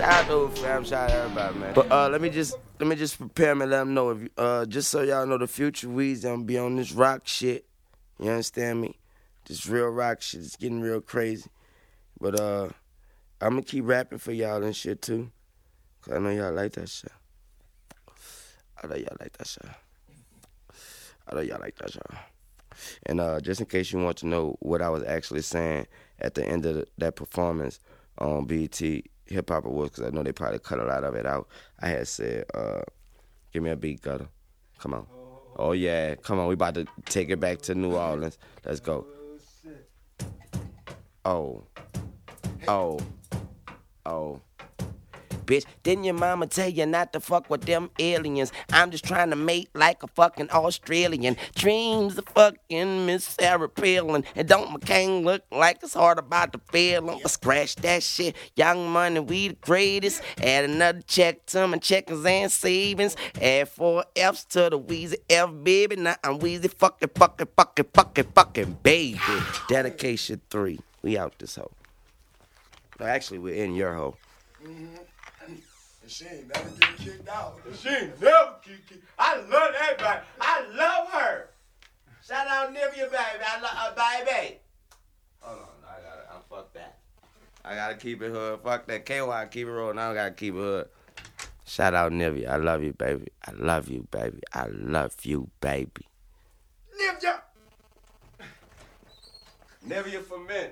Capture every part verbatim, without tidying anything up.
Shout out to fam, shout out to everybody, man. But uh, let me just let me just prepare me, let them know if you, uh, just so y'all know the future Weezy, I'm gonna be on this rock shit. You understand me? This real rock shit. It's getting real crazy. But uh, I'm gonna keep rapping for y'all and shit too, cause I know y'all like that shit. I know y'all like that shit. I know y'all like that shit. And uh, just in case you want to know what I was actually saying at the end of the, that performance on B E T Hip Hop Awards, because I know they probably cut a lot of it out, I had said, uh, give me a beat, Gutter. Come on. Oh, yeah. Come on. We about to take it back to New Orleans. Let's go. Oh. Oh. Oh. Bitch, didn't your mama tell you not to fuck with them aliens? I'm just trying to mate like a fucking Australian. Dreams of fucking Miss Sarah Palin. And don't McCain look like it's hard about to fail? I'ma scratch that shit. Young money, we the greatest. Add another check to my checkers and savings. Add four F's to the Weezy F, baby. Now I'm Weezy fucking, fucking, fucking, fucking, fucking, baby. Dedication three. We out this hoe. No, actually, we're in your hoe. Mm-hmm. And she ain't never get kicked out. She ain't never get kicked out. I love that baby. I love her. Shout out Nivea, baby. I love her, baby. Hold on, I gotta, I fuck that. I gotta keep it hood. Fuck that K Y, keep it rolling. I don't gotta keep it hood. Shout out Nivea. I love you, baby. I love you, baby. I love you, baby. Nivea. Nivea for men.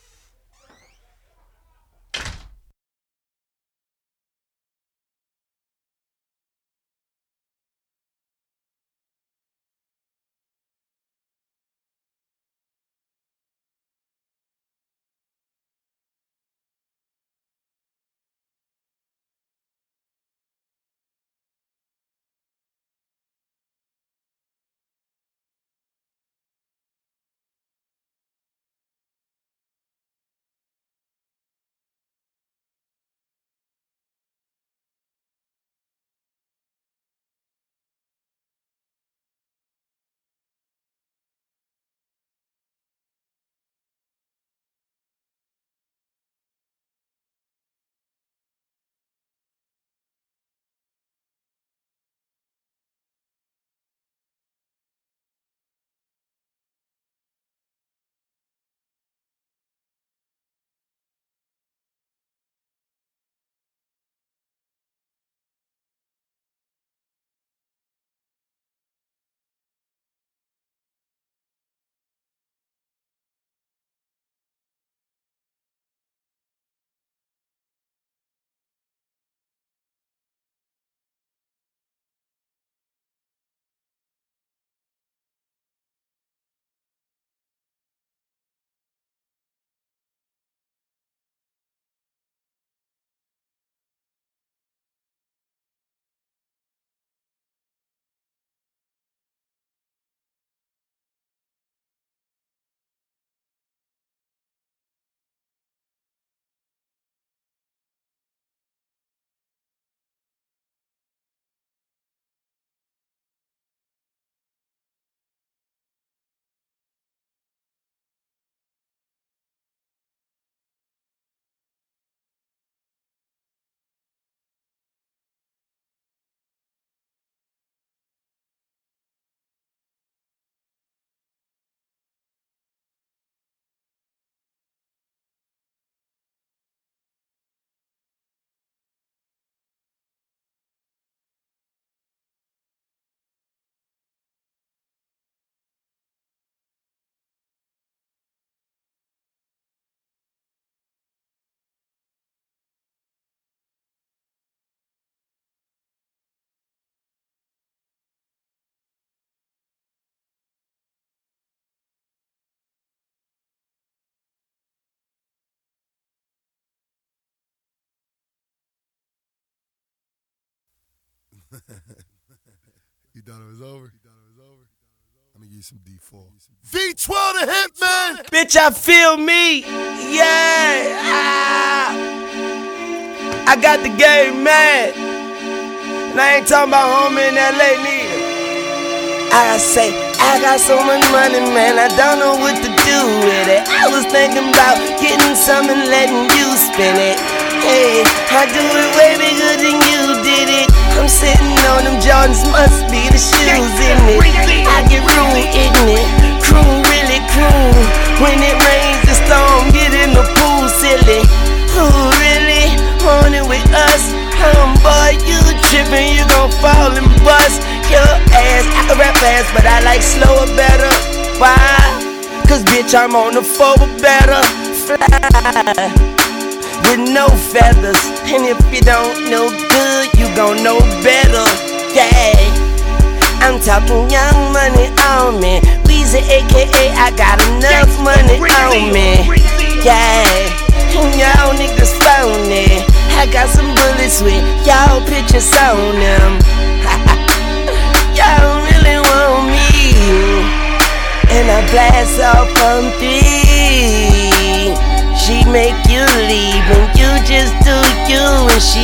You thought it was over? You thought it was over? Let me give you some D four. V twelve the Hitman! Bitch, I feel me. Yeah. Ah. I got the game mad. And I ain't talking about home in L A neither. I say, I got so much money, man, I don't know what to do with it. I was thinking about getting some and letting you spin it. Hey, I do it them Jordans must be the shoes in it. I get real ignorant, crew really cool. When it rains, the storm get in the pool silly. Who really want it with us? Um, boy, you trippin', you gon' fall and bust your ass. I can rap fast, but I like slower better. Why? Cause bitch, I'm on the forward better. Fly with no feathers. And if you don't know good, you gon' know better. Yeah, I'm talking young money on me. Weezy A K A I got enough money on me. Yeah, and y'all niggas phony. I got some bullets with y'all pictures on them. Y'all really want me, and I blast off on three. She make you leave and you just do you, and she